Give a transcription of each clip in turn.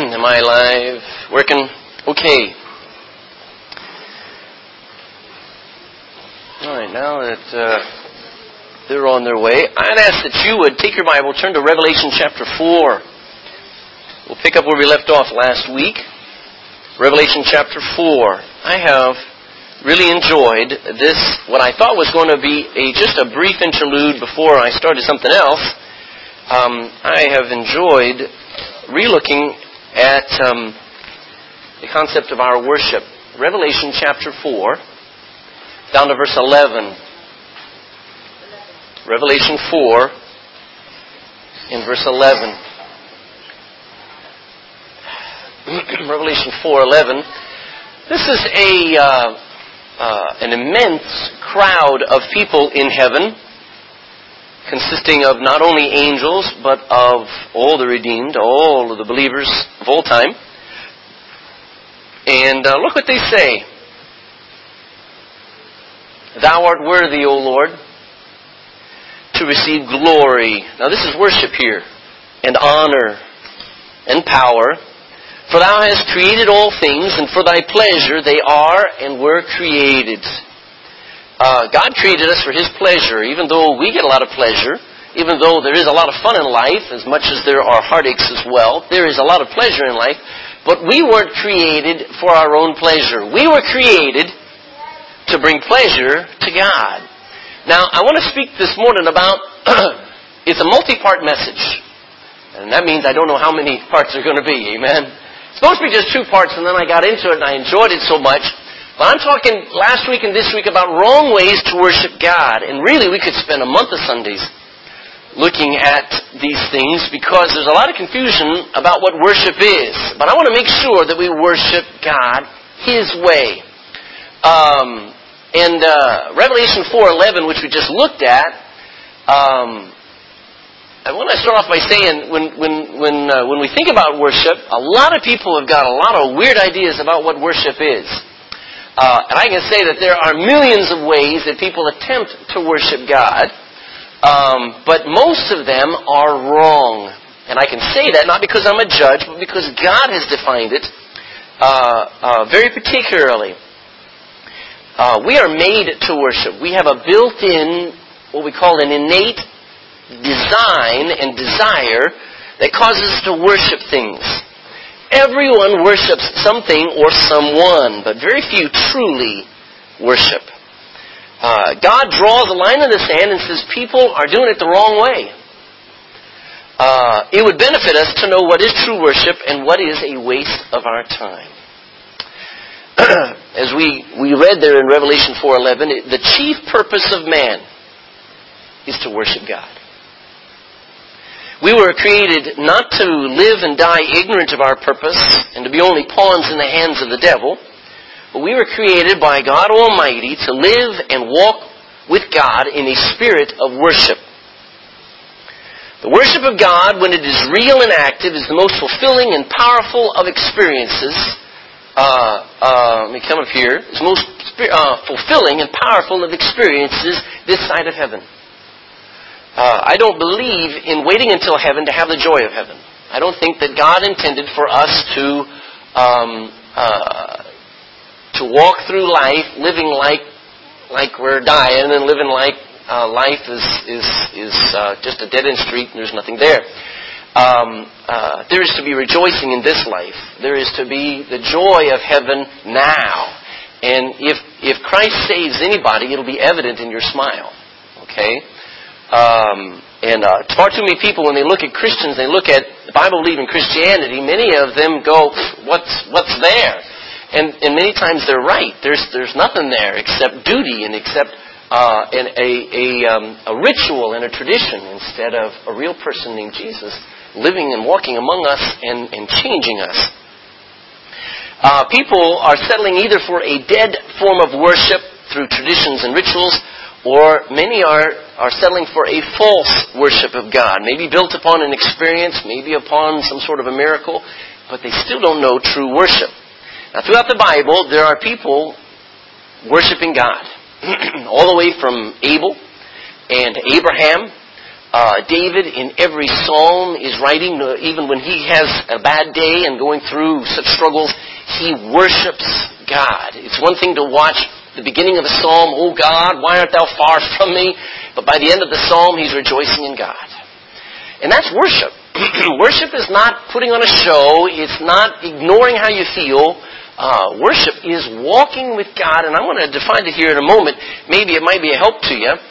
Am I live? Working? Okay. All right, now that they're on their way, I'd ask that you would take your Bible, turn to Revelation chapter 4. We'll pick up where we left off last week. Revelation chapter 4. I have really enjoyed this, what I thought was going to be just a brief interlude before I started something else. I have enjoyed relooking at the concept of our worship. Revelation chapter 4, down to verse 11. Revelation 4, in verse 11. Revelation 4:11. This is an immense crowd of people in heaven, consisting of not only angels, but of all the redeemed, all of the believers of all time. And look what they say. Thou art worthy, O Lord, to receive glory. Now this is worship here, and honor, and power. For thou hast created all things, and for thy pleasure they are and were created. God created us for His pleasure, even though we get a lot of pleasure, even though there is a lot of fun in life, as much as there are heartaches as well. There is a lot of pleasure in life, but we weren't created for our own pleasure. We were created to bring pleasure to God. Now, I want to speak this morning about, it's a multi-part message. And that means I don't know how many parts are going to be, amen? It's supposed to be just 2 parts, and then I got into it and I enjoyed it so much. But I'm talking last week and this week about wrong ways to worship God. And really, we could spend a month of Sundays looking at these things because there's a lot of confusion about what worship is. But I want to make sure that we worship God His way. Revelation 4:11, which we just looked at, I want to start off by saying, when we think about worship, a lot of people have got a lot of weird ideas about what worship is. And I can say that there are millions of ways that people attempt to worship God, but most of them are wrong. And I can say that not because I'm a judge, but because God has defined it very particularly. We are made to worship. We have a built-in, what we call an innate design and desire that causes us to worship things. Everyone worships something or someone, but very few truly worship. God draws a line in the sand and says people are doing it the wrong way. It would benefit us to know what is true worship and what is a waste of our time. As we read there in Revelation 4:11, the chief purpose of man is to worship God. We were created not to live and die ignorant of our purpose and to be only pawns in the hands of the devil, but we were created by God Almighty to live and walk with God in a spirit of worship. The worship of God, when it is real and active, is the most fulfilling and powerful of experiences. Let me come up here. It's the most fulfilling and powerful of experiences this side of heaven. I don't believe in waiting until heaven to have the joy of heaven. I don't think that God intended for us to walk through life living like we're dying and living like life is just a dead-end street and there's nothing there. There is to be rejoicing in this life. There is to be the joy of heaven now. And if Christ saves anybody, it'll be evident in your smile. Okay? Far too many people, when they look at Christians, they look at Bible-believing Christianity, many of them go, what's there? And many times they're right. There's nothing there except duty and except a ritual and a tradition instead of a real person named Jesus living and walking among us and changing us. People are settling either for a dead form of worship through traditions and rituals, or many are settling for a false worship of God, maybe built upon an experience, maybe upon some sort of a miracle, but they still don't know true worship. Now, throughout the Bible, there are people worshiping God, all the way from Abel and Abraham David in every psalm is writing, even when he has a bad day and going through such struggles, he worships God. It's one thing to watch the beginning of a psalm, "Oh God, why art thou far from me?" But by the end of the psalm, he's rejoicing in God. And that's worship. Worship is not putting on a show. It's not ignoring how you feel. Worship is walking with God, and I'm going to define it here in a moment. Maybe it might be a help to you.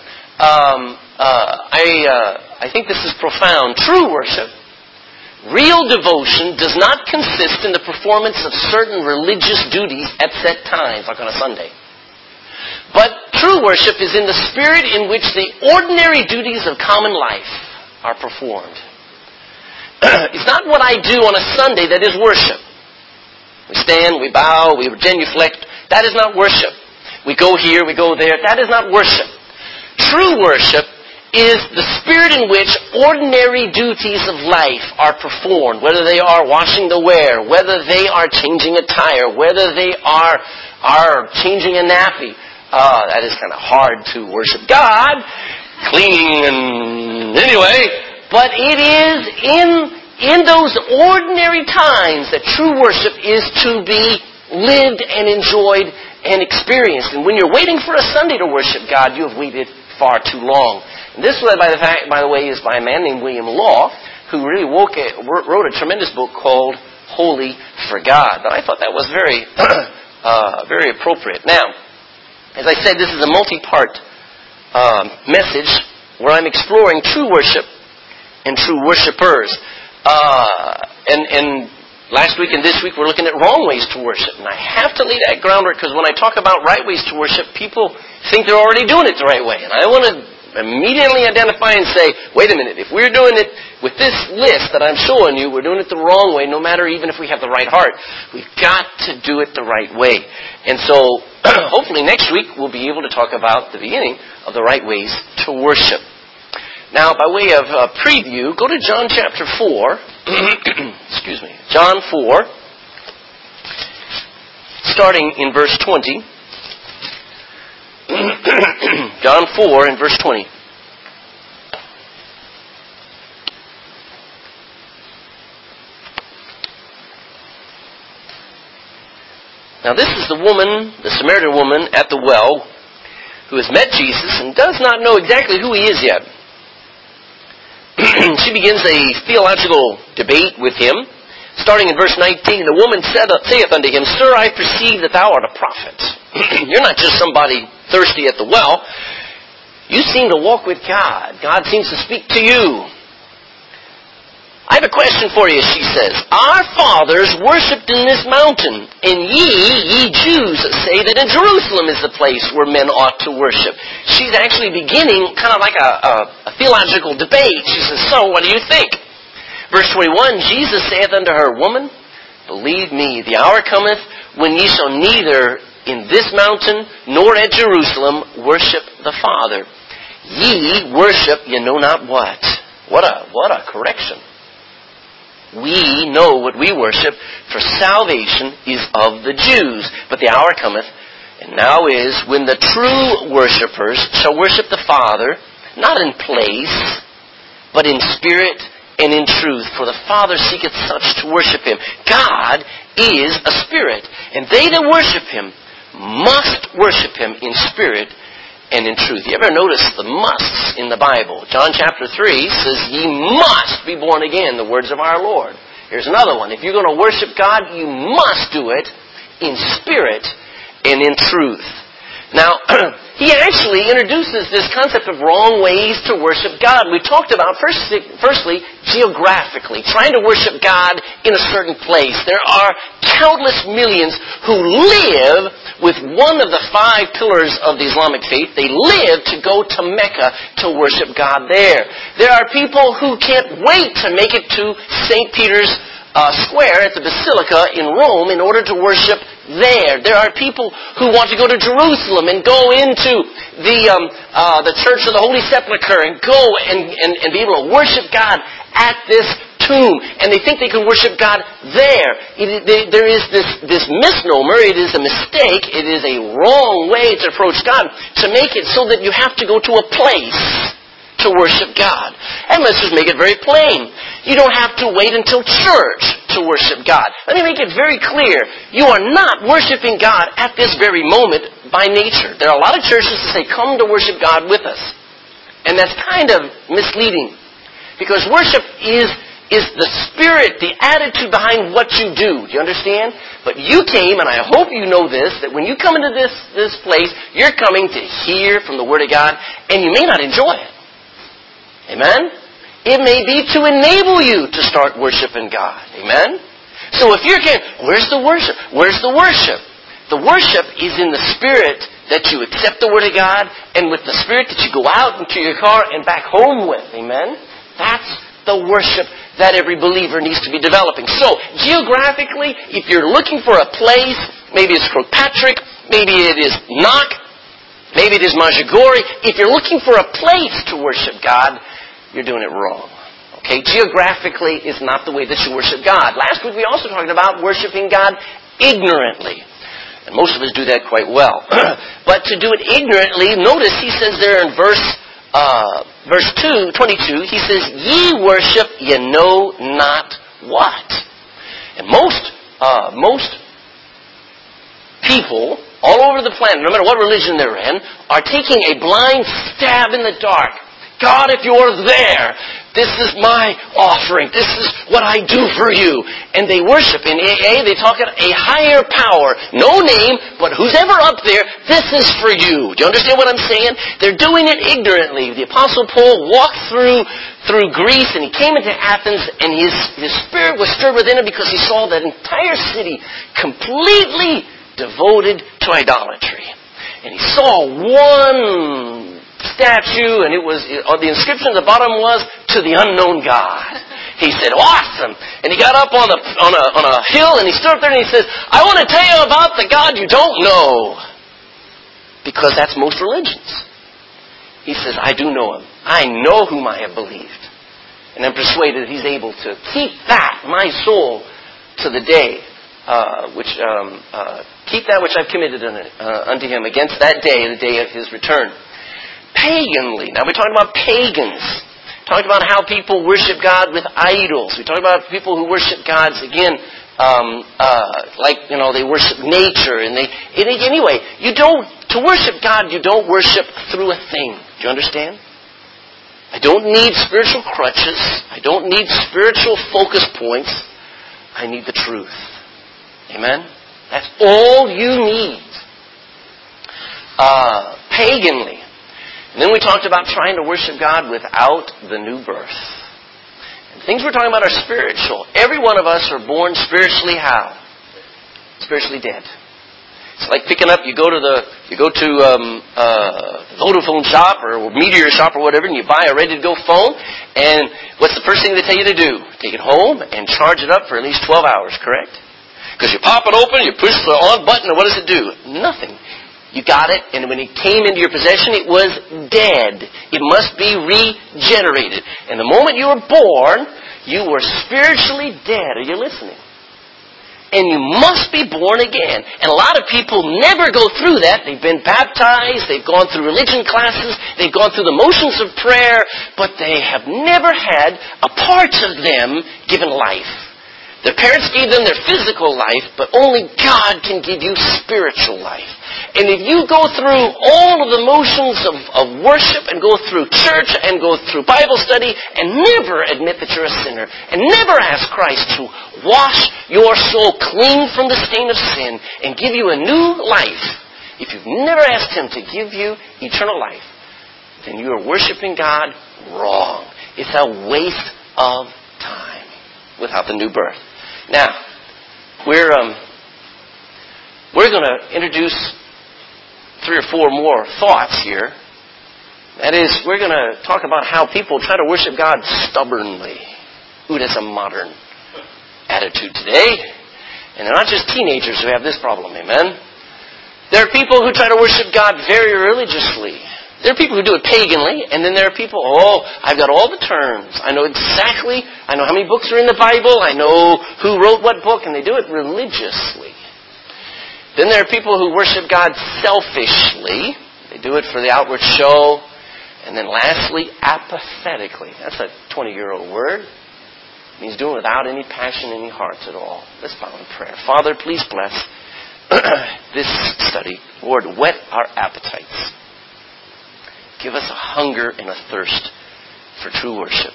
I think this is profound. True worship, real devotion, does not consist in the performance of certain religious duties at set times, like on a Sunday. But true worship is in the spirit in which the ordinary duties of common life are performed. It's not what I do on a Sunday that is worship. We stand, we bow, we genuflect. That is not worship. We go here, we go there. That is not worship. True worship is the spirit in which ordinary duties of life are performed, whether they are washing the ware, whether they are changing a tire, whether they are changing a nappy. That is kind of hard to worship God, cleaning and anyway. But it is in those ordinary times that true worship is to be lived and enjoyed and experienced. And when you're waiting for a Sunday to worship God, you have waited far too long. And this, by the way, is by a man named William Law, who really wrote a tremendous book called Holy for God. But I thought that was very, very appropriate. Now, as I said, this is a multi-part message where I'm exploring true worship and true worshipers. And last week and this week we're looking at wrong ways to worship. And I have to lay that groundwork because when I talk about right ways to worship, people think they're already doing it the right way. And I want to immediately identify and say, wait a minute, if we're doing it with this list that I'm showing you, we're doing it the wrong way, no matter even if we have the right heart. We've got to do it the right way. And so, hopefully next week we'll be able to talk about the beginning of the right ways to worship. Now, by way of preview, go to John chapter 4. Excuse me. John 4, starting in verse 20. John 4 and verse 20. Now this is the woman, the Samaritan woman at the well, who has met Jesus and does not know exactly who he is yet. She begins a theological debate with him. Starting in verse 19, the woman saith unto him, Sir, I perceive that thou art a prophet. You're not just somebody thirsty at the well. You seem to walk with God. God seems to speak to you. I have a question for you, she says. Our fathers worshipped in this mountain, and ye Jews, say that in Jerusalem is the place where men ought to worship. She's actually beginning kind of like a theological debate. She says, so what do you think? Verse 21, Jesus saith unto her, Woman, believe me, the hour cometh when ye shall neither in this mountain nor at Jerusalem worship the Father. Ye worship ye know not what. What a correction. We know what we worship, for salvation is of the Jews. But the hour cometh, and now is, when the true worshippers shall worship the Father, not in place, but in spirit and in truth. For the Father seeketh such to worship Him. God is a spirit, and they that worship Him must worship Him in spirit and in truth. You ever notice the musts in the Bible? John chapter 3 says, Ye must be born again, the words of our Lord. Here's another one. If you're going to worship God, you must do it in spirit and in truth. Now, he actually introduces this concept of wrong ways to worship God. We talked about, firstly, geographically, trying to worship God in a certain place. There are countless millions who live with one of the 5 pillars of the Islamic faith. They live to go to Mecca to worship God there. There are people who can't wait to make it to St. Peter's Square at the Basilica in Rome in order to worship there. There are people who want to go to Jerusalem and go into the Church of the Holy Sepulchre and go and be able to worship God at this tomb. And they think they can worship God there. There is this misnomer. It is a mistake. It is a wrong way to approach God, to make it so that you have to go to a place to worship God. And let's just make it very plain. You don't have to wait until church to worship God. Let me make it very clear. You are not worshiping God at this very moment by nature. There are a lot of churches that say, come to worship God with us. And that's kind of misleading. Because worship is the spirit, the attitude behind what you do. Do you understand? But you came, and I hope you know this, that when you come into this place, you're coming to hear from the Word of God, and you may not enjoy it. Amen? It may be to enable you to start worshiping God. Amen? So if you're here, where's the worship? Where's the worship? The worship is in the spirit that you accept the Word of God, and with the spirit that you go out into your car and back home with. Amen? That's the worship that every believer needs to be developing. So, geographically, if you're looking for a place, maybe it's Kirkpatrick, maybe it is Knock, maybe it is Majagori. If you're looking for a place to worship God, you're doing it wrong. Okay? Geographically is not the way that you worship God. Last week we also talked about worshiping God ignorantly. And most of us do that quite well. But to do it ignorantly, notice he says there in verse 22, he says, ye worship ye know not what. And most people all over the planet, no matter what religion they're in, are taking a blind stab in the dark. God, if you're there, this is my offering. This is what I do for you. And they worship. In AA, they talk about a higher power. No name, but who's ever up there, this is for you. Do you understand what I'm saying? They're doing it ignorantly. The Apostle Paul walked through Greece, and he came into Athens, and his spirit was stirred within him because he saw that entire city completely devoted to idolatry. And he saw one statue, and it was, the inscription at the bottom was, to the unknown God. He said, awesome! And he got up on a hill, and he stood up there and he says, I want to tell you about the God you don't know. Because that's most religions. He says, I do know Him. I know whom I have believed. And I'm persuaded that He's able to keep that, my soul, to the day, keep that which I've committed unto Him against that day, the day of His return. Paganly. Now we're talking about pagans. Talking about how people worship God with idols. We talk about people who worship gods again, they worship nature. Anyway, to worship God, you don't worship through a thing. Do you understand? I don't need spiritual crutches. I don't need spiritual focus points. I need the truth. Amen? That's all you need. Paganly. And then we talked about trying to worship God without the new birth. And things we're talking about are spiritual. Every one of us are born spiritually how? Spiritually dead. It's like picking up, you go to Vodafone shop or Meteor shop or whatever, and you buy a ready-to-go phone, and what's the first thing they tell you to do? Take it home and charge it up for at least 12 hours, correct? Because you pop it open, you push the on button, and what does it do? Nothing. You got it, and when it came into your possession, it was dead. It must be regenerated. And the moment you were born, you were spiritually dead. Are you listening? And you must be born again. And a lot of people never go through that. They've been baptized, they've gone through religion classes, they've gone through the motions of prayer, but they have never had a part of them given life. Their parents gave them their physical life, but only God can give you spiritual life. And if you go through all of the motions of worship and go through church and go through Bible study and never admit that you're a sinner and never ask Christ to wash your soul clean from the stain of sin and give you a new life, if you've never asked Him to give you eternal life, then you are worshiping God wrong. It's a waste of time without the new birth. Now, we're going to introduce 3 or 4 more thoughts here. That is, we're going to talk about how people try to worship God stubbornly. Ooh, that's a modern attitude today. And they're not just teenagers who have this problem, amen? There are people who try to worship God very religiously. There are people who do it paganly, and then there are people, I've got all the terms. I know how many books are in the Bible, I know who wrote what book, and they do it religiously. Then there are people who worship God selfishly. They do it for the outward show. And then lastly, apathetically. That's a 20-year-old word. It means doing without any passion, any heart at all. Let's bow in prayer. Father, please bless this study. Lord, whet our appetites. Give us a hunger and a thirst for true worship.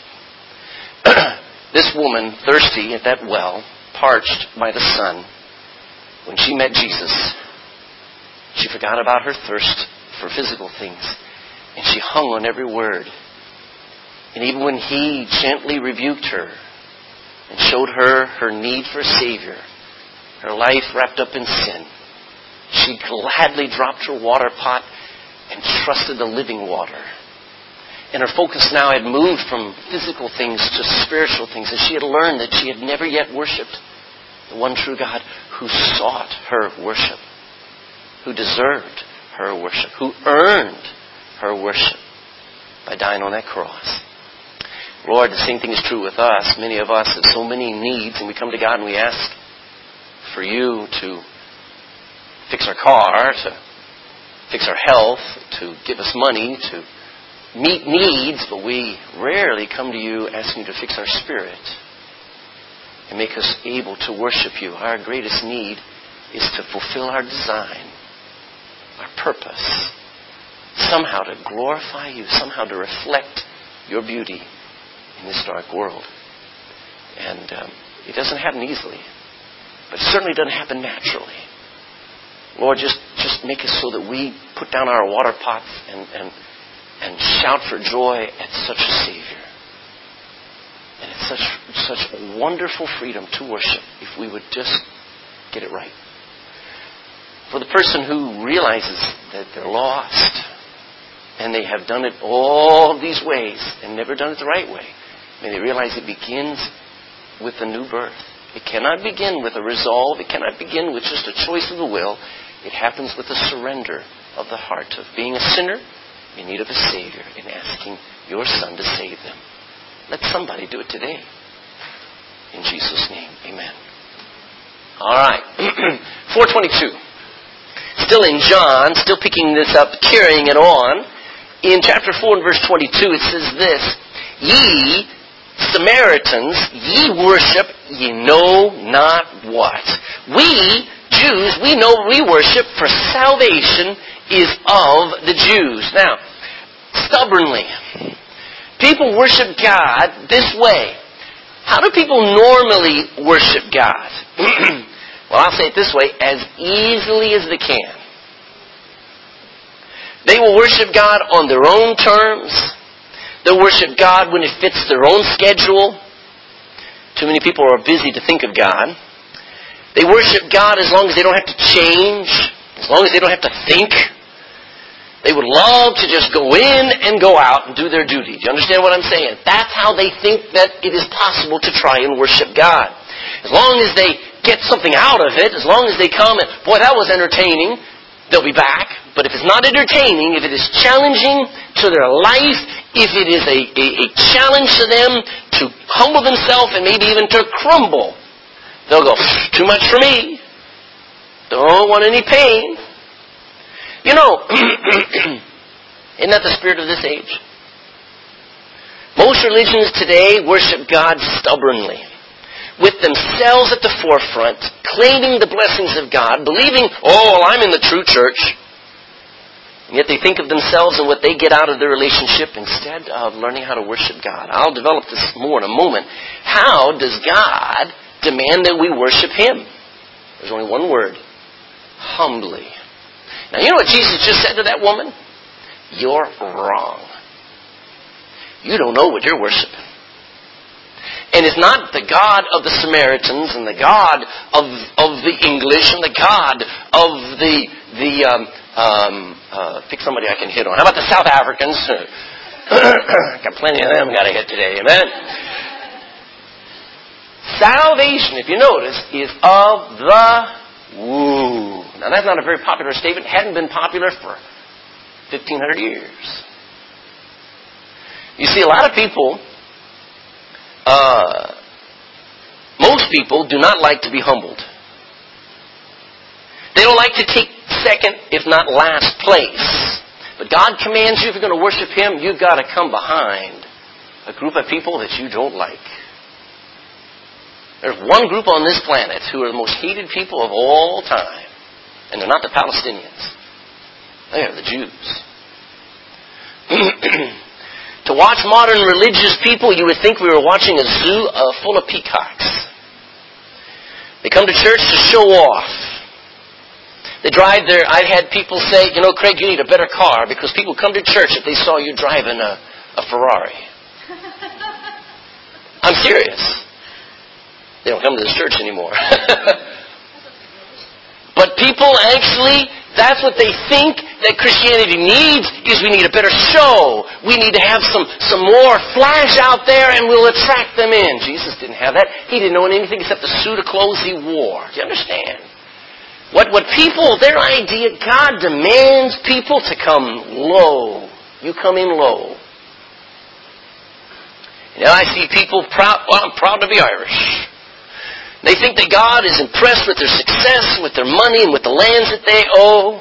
This woman, thirsty at that well, parched by the sun, when she met Jesus, she forgot about her thirst for physical things, and she hung on every word. And even when he gently rebuked her and showed her her need for a Savior, her life wrapped up in sin, she gladly dropped her water pot and trusted the living water. And her focus now had moved from physical things to spiritual things. And she had learned that she had never yet worshipped the one true God who sought her worship, who deserved her worship, who earned her worship by dying on that cross. Lord, the same thing is true with us. Many of us have so many needs, and we come to God and we ask for you to fix our car, to fix our health, to give us money, to meet needs, but we rarely come to you asking you to fix our spirit and make us able to worship you. Our greatest need is to fulfill our design, our purpose, somehow to glorify you, somehow to reflect your beauty in this dark world. And it doesn't happen easily, but it certainly doesn't happen naturally. Lord, just make us so that we put down our water pots and shout for joy at such a Savior. And it's such wonderful freedom to worship if we would just get it right. For the person who realizes that they're lost and they have done it all these ways and never done it the right way, may they realize it begins with a new birth. It cannot begin with a resolve. It cannot begin with just a choice of the will. It happens with a surrender of the heart, of being a sinner in need of a Savior and asking your Son to save them. Let somebody do it today. In Jesus' name, amen. All right. 422. Still in John, still picking this up, carrying it on. In chapter 4 and verse 22, it says this: Ye Samaritans, ye worship ye know not what. We Jews, we know we worship, for salvation is of the Jews. Now, stubbornly, people worship God this way. How do people normally worship God? Well, I'll say it this way: as easily as they can. They will worship God on their own terms. They'll worship God when it fits their own schedule. Too many people are busy to think of God. They worship God as long as they don't have to change, as long as they don't have to think. They would love to just go in and go out and do their duty. Do you understand what I'm saying? That's how they think that it is possible to try and worship God. As long as they get something out of it, as long as they come and, boy, that was entertaining, they'll be back. But if it's not entertaining, if it is challenging to their life, if it is a challenge to them to humble themselves and maybe even to crumble, they'll go, too much for me. Don't want any pain. You know, isn't that the spirit of this age? Most religions today worship God stubbornly, with themselves at the forefront, claiming the blessings of God, believing, oh, well, I'm in the true church. And yet they think of themselves and what they get out of their relationship instead of learning how to worship God. I'll develop this more in a moment. How does God demand that we worship Him? There's only one word: humbly. Now, you know what Jesus just said to that woman? You're wrong. You don't know what you're worshiping. And it's not the God of the Samaritans and the God of the English and the God of pick somebody I can hit on. How about the South Africans? Got plenty of them got to hit today, amen? Salvation, if you notice, is of the woo. Now, that's not a very popular statement. It hadn't been popular for 1,500 years. You see, a lot of people, most people do not like to be humbled. They don't like to take second, if not last place. But God commands you, if you're going to worship Him, you've got to come behind a group of people that you don't like. There's one group on this planet who are the most hated people of all time. And they're not the Palestinians. They are the Jews. To watch modern religious people, you would think we were watching a zoo full of peacocks. They come to church to show off. They drive their... I've had people say, Craig, you need a better car because people come to church if they saw you driving a Ferrari. I'm serious. They don't come to this church anymore. But people actually, that's what they think that Christianity needs, is we need a better show. We need to have some more flash out there and we'll attract them in. Jesus didn't have that. He didn't know anything except the suit of clothes he wore. Do you understand? What people, their idea, God demands people to come low. You come in low. I see people proud, I'm proud to be Irish. They think that God is impressed with their success, with their money, and with the lands that they own.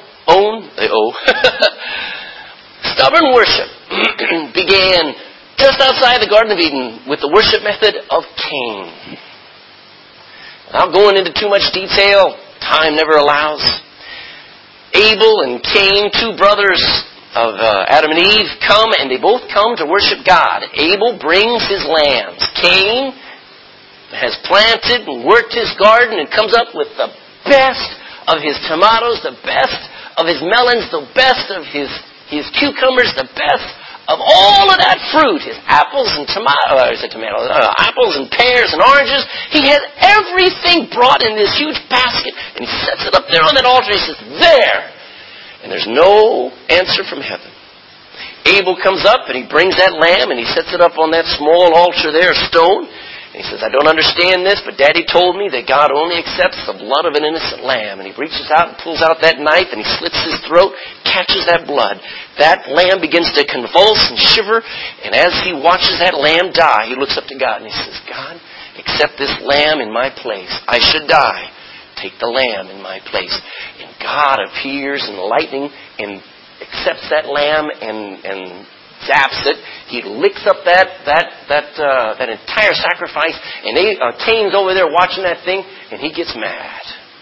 Stubborn worship began just outside the Garden of Eden with the worship method of Cain. Without going into too much detail, time never allows. Abel and Cain, two brothers of Adam and Eve, come, and they both come to worship God. Abel brings his lambs. Cain has planted and worked his garden and comes up with the best of his tomatoes, the best of his melons, the best of his cucumbers, the best of all of that fruit. His apples and apples and pears and oranges. He has everything brought in this huge basket, and he sets it up there on that altar. He says, there! And there's no answer from heaven. Abel comes up and he brings that lamb and he sets it up on that small altar there, stone. And he says, I don't understand this, but Daddy told me that God only accepts the blood of an innocent lamb. And he reaches out and pulls out that knife and he slits his throat, catches that blood. That lamb begins to convulse and shiver. And as he watches that lamb die, he looks up to God and he says, God, accept this lamb in my place. I should die. Take the lamb in my place. And God appears in lightning and accepts that lamb and zaps it. He licks up that entire sacrifice, and Cain's over there watching that thing, and he gets mad.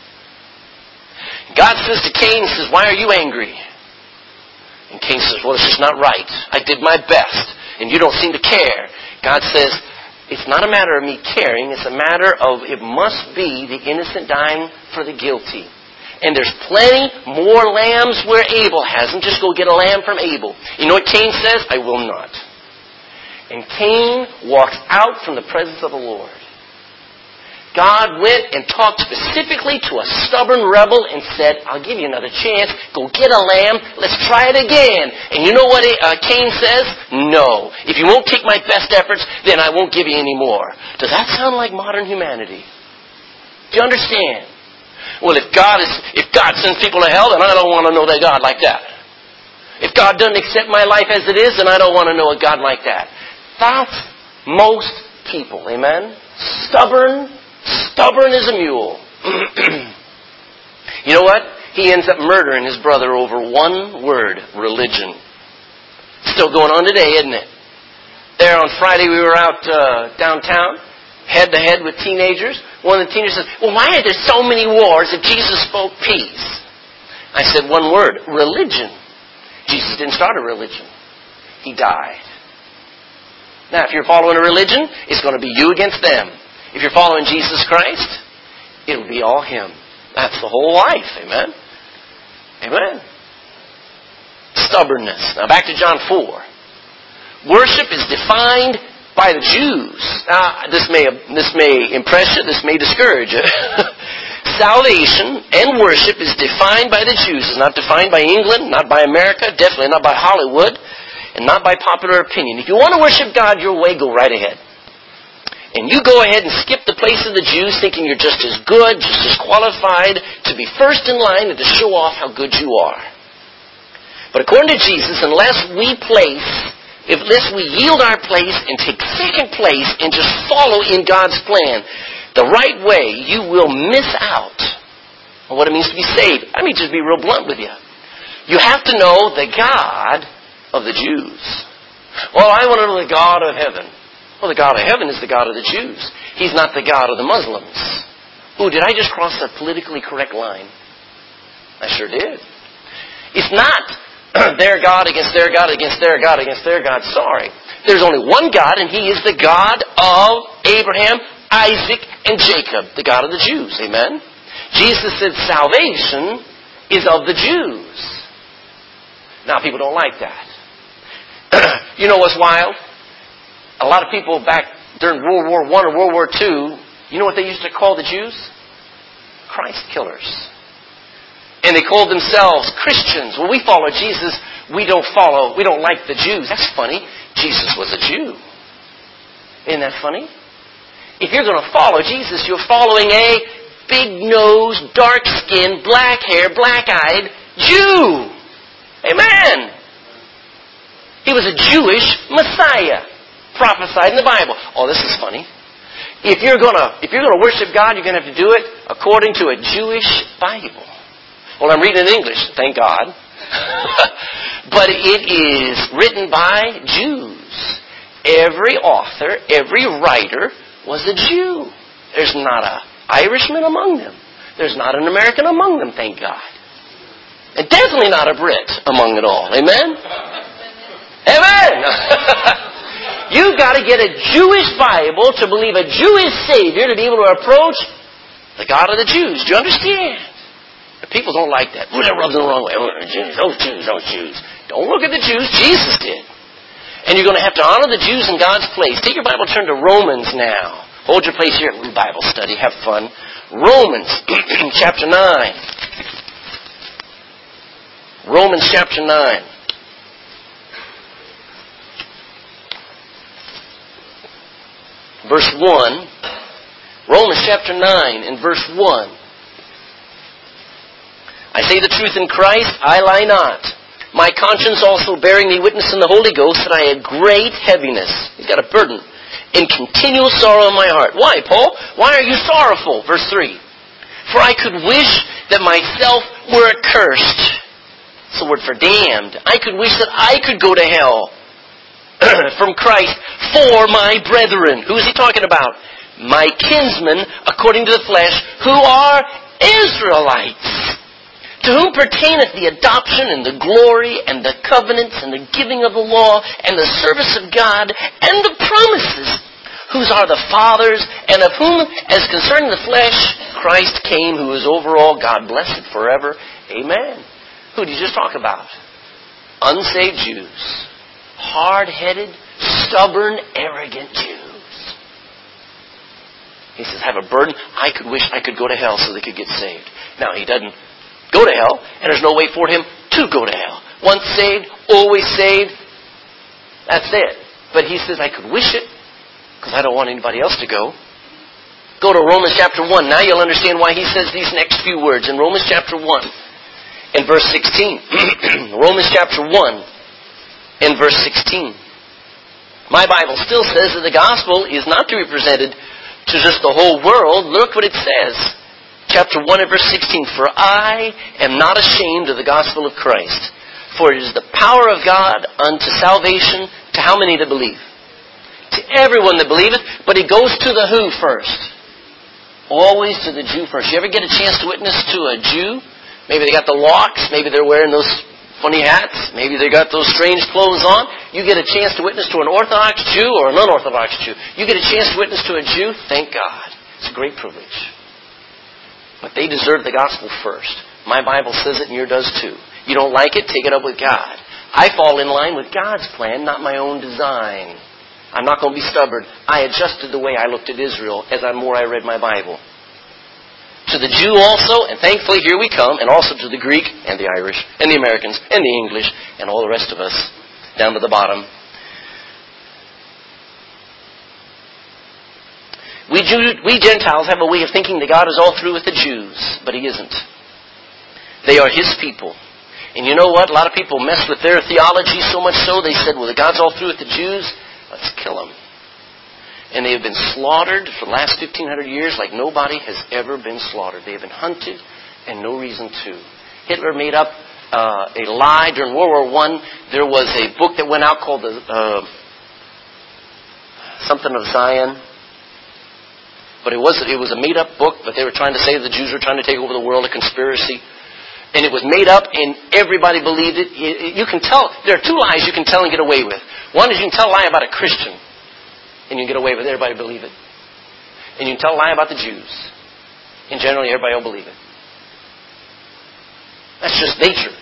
God says to Cain, says, why are you angry? And Cain says, well, it's just not right. I did my best, and you don't seem to care. God says, it's not a matter of me caring, it's a matter of it must be the innocent dying for the guilty. And there's plenty more lambs where Abel hasn't. Just go get a lamb from Abel. You know what Cain says? I will not. And Cain walks out from the presence of the Lord. God went and talked specifically to a stubborn rebel and said, I'll give you another chance. Go get a lamb. Let's try it again. And you know what Cain says? No. If you won't take my best efforts, then I won't give you any more. Does that sound like modern humanity? Do you understand? Well, if God sends people to hell, then I don't want to know that God like that. If God doesn't accept my life as it is, then I don't want to know a God like that. That's most people. Amen? Stubborn as a mule. You know what? He ends up murdering his brother over one word, religion. Still going on today, isn't it? There on Friday we were out downtown, head-to-head with teenagers. One of the teenagers says, well, why are there so many wars if Jesus spoke peace? I said one word, religion. Jesus didn't start a religion. He died. Now, if you're following a religion, it's going to be you against them. If you're following Jesus Christ, it'll be all Him. That's the whole life. Amen? Amen. Stubbornness. Now, back to John 4. Worship is defined by the Jews. Now, this may impress you, this may discourage you. Salvation and worship is defined by the Jews. It's not defined by England, not by America, definitely not by Hollywood, and not by popular opinion. If you want to worship God your way, go right ahead. And you go ahead and skip the place of the Jews thinking you're just as good, just as qualified to be first in line and to show off how good you are. But according to Jesus, unless we yield our place and take second place and just follow in God's plan the right way, you will miss out on what it means to be saved. Let me just be real blunt with you. You have to know the God of the Jews. Well, I want to know the God of heaven. Well, the God of heaven is the God of the Jews. He's not the God of the Muslims. Ooh, did I just cross a politically correct line? I sure did. It's not their God against their God against their God against their God. Sorry. There's only one God, and He is the God of Abraham, Isaac, and Jacob, the God of the Jews. Amen? Jesus said salvation is of the Jews. Now, people don't like that. You know what's wild? A lot of people back during World War I or World War II, you know what they used to call the Jews? Christ killers. And they called themselves Christians. When we follow Jesus, we don't like the Jews. That's funny. Jesus was a Jew. Isn't that funny? If you're going to follow Jesus, you're following a big-nosed, dark-skinned, black-haired, black-eyed Jew. Amen. He was a Jewish Messiah prophesied in the Bible. Oh, this is funny. If you're going to worship God, you're going to have to do it according to a Jewish Bible. Well, I'm reading in English, thank God. But it is written by Jews. Every author, every writer was a Jew. There's not an Irishman among them. There's not an American among them, thank God. And definitely not a Brit among it all. Amen? Amen! You've got to get a Jewish Bible to believe a Jewish Savior to be able to approach the God of the Jews. Do you understand? People don't like that. Ooh, that rubs them the wrong way. Oh, Jews, oh, Jews, oh, Jews. Don't look at the Jews. Jesus did. And you're going to have to honor the Jews in God's place. Take your Bible, turn to Romans now. Hold your place here. A little Bible study. Have fun. Romans chapter 9. Romans chapter 9. Verse 1. Romans chapter 9 and verse 1. I say the truth in Christ, I lie not. My conscience also bearing me witness in the Holy Ghost that I had great heaviness. He's got a burden. And continual sorrow in my heart. Why, Paul? Why are you sorrowful? Verse 3. For I could wish that myself were accursed. It's the word for damned. I could wish that I could go to hell from Christ for my brethren. Who is he talking about? My kinsmen, according to the flesh, who are Israelites. To whom pertaineth the adoption and the glory and the covenants and the giving of the law and the service of God and the promises, whose are the fathers, and of whom, as concerning the flesh, Christ came, who is over all, God blessed forever. Amen. Who did you just talk about? Unsaved Jews. Hard-headed, stubborn, arrogant Jews. He says, have a burden. I could wish I could go to hell so they could get saved. Now, he doesn't go to hell, and there's no way for him to go to hell. Once saved, always saved. That's it. But he says, I could wish it, because I don't want anybody else to go. Go to Romans chapter 1. Now you'll understand why he says these next few words. In Romans chapter 1 and verse 16. Romans chapter 1 and verse 16. My Bible still says that the gospel is not to be presented to just the whole world. Look what it says. Chapter 1 and verse 16. For I am not ashamed of the gospel of Christ, for it is the power of God unto salvation to how many that believe? To everyone that believeth, but it goes to the who first? Always to the Jew first. You ever get a chance to witness to a Jew? Maybe they got the locks, maybe they're wearing those funny hats, maybe they got those strange clothes on. You get a chance to witness to an Orthodox Jew or an unorthodox Jew. You get a chance to witness to a Jew? Thank God. It's a great privilege. But they deserve the gospel first. My Bible says it and yours does too. You don't like it? Take it up with God. I fall in line with God's plan, not my own design. I'm not going to be stubborn. I adjusted the way I looked at Israel as I read my Bible. To the Jew also, and thankfully here we come, and also to the Greek and the Irish and the Americans and the English and all the rest of us down to the bottom. We Gentiles have a way of thinking that God is all through with the Jews, but He isn't. They are His people. And you know what? A lot of people mess with their theology so much so, they said, well, God's all through with the Jews, let's kill them. And they have been slaughtered for the last 1,500 years like nobody has ever been slaughtered. They have been hunted and no reason to. Hitler made up a lie. During World War I, there was a book that went out called something of Zion. But it was a made-up book, but they were trying to say the Jews were trying to take over the world, a conspiracy. And it was made up, and everybody believed it. You can tell, there are two lies you can tell and get away with. One is you can tell a lie about a Christian, and you can get away with it. Everybody believe it. And you can tell a lie about the Jews, and generally everybody will believe it. That's just nature.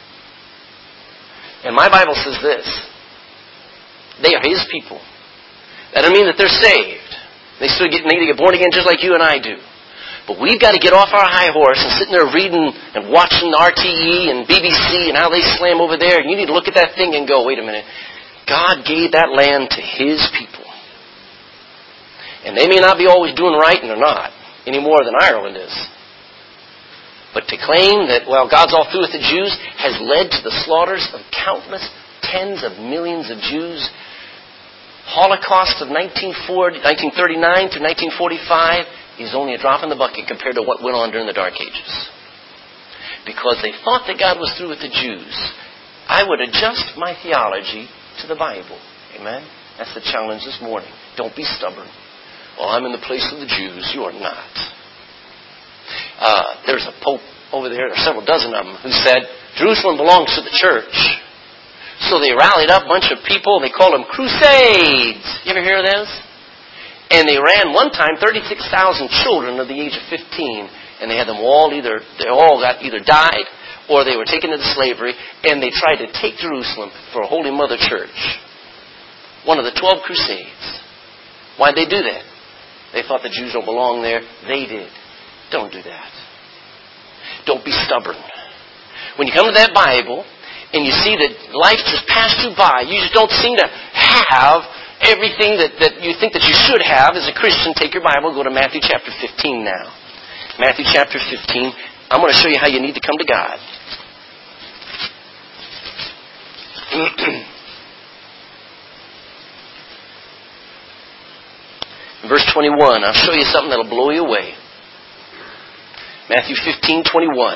And my Bible says this. They are His people. That doesn't mean that they're saved. They still need to get born again just like you and I do. But we've got to get off our high horse and sitting there reading and watching RTE and BBC and how they slam over there. And you need to look at that thing and go, wait a minute. God gave that land to His people. And they may not be always doing right, and they're not, any more than Ireland is. But to claim that, well, God's all through with the Jews has led to the slaughters of countless tens of millions of Jews. Holocaust of 1939 to 1945 is only a drop in the bucket compared to what went on during the Dark Ages. Because they thought that God was through with the Jews. I would adjust my theology to the Bible. Amen? That's the challenge this morning. Don't be stubborn. Well, I'm in the place of the Jews. You are not. There's a pope over there several dozen of them, who said, Jerusalem belongs to the church. So they rallied up a bunch of people, and they called them crusades. You ever hear of those? And they ran one time 36,000 children of the age of 15, and they had them all either died, or they were taken into slavery, and they tried to take Jerusalem for a Holy Mother Church. One of the 12 crusades. Why'd they do that? They thought the Jews don't belong there. They did. Don't do that. Don't be stubborn. When you come to that Bible, and you see that life just passed you by, you just don't seem to have everything that you think that you should have as a Christian, take your Bible, go to Matthew chapter 15 now. Matthew chapter 15. I'm going to show you how you need to come to God. Verse 21. I'll show you something that'll blow you away. Matthew 15:21.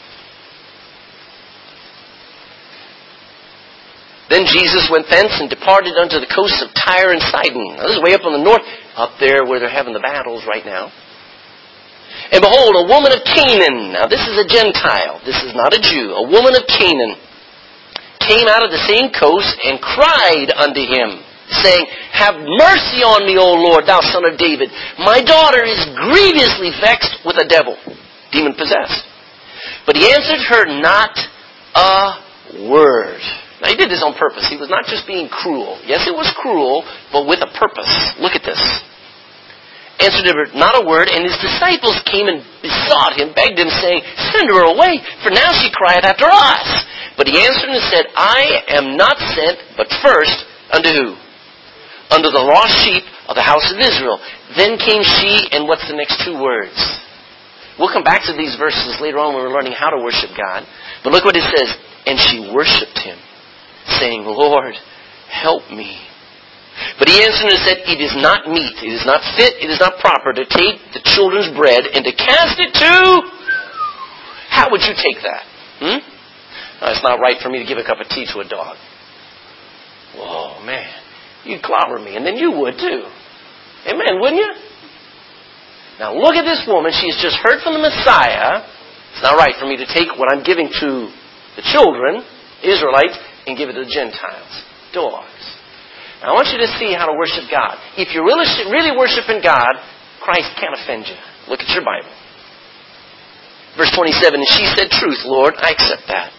Then Jesus went thence and departed unto the coasts of Tyre and Sidon. Now, this is way up on the north, up there where they're having the battles right now. And behold, a woman of Canaan. Now, this is a Gentile. This is not a Jew. A woman of Canaan came out of the same coast and cried unto him, saying, Have mercy on me, O Lord, thou son of David. My daughter is grievously vexed with a devil, demon-possessed. But he answered her not a word. Now, he did this on purpose. He was not just being cruel. Yes, it was cruel, but with a purpose. Look at this. Answered her not a word, and his disciples came and besought him, begged him, saying, Send her away, for now she crieth after us. But he answered and said, I am not sent, but first unto who? Unto the lost sheep of the house of Israel. Then came she, and what's the next two words? We'll come back to these verses later on when we're learning how to worship God. But look what it says. And she worshipped him, saying, Lord, help me. But he answered and said, It is not meet, it is not fit, it is not proper to take the children's bread and to cast it to... How would you take that? No, it's not right for me to give a cup of tea to a dog. Whoa, man. You'd clobber me, and then you would too. Amen, wouldn't you? Now look at this woman. She has just heard from the Messiah. It's not right for me to take what I'm giving to the children, Israelites, and give it to the Gentiles, dogs. Now I want you to see how to worship God. If you're really worshiping God, Christ can't offend you. Look at your Bible. Verse 27, And she said, Truth, Lord, I accept that.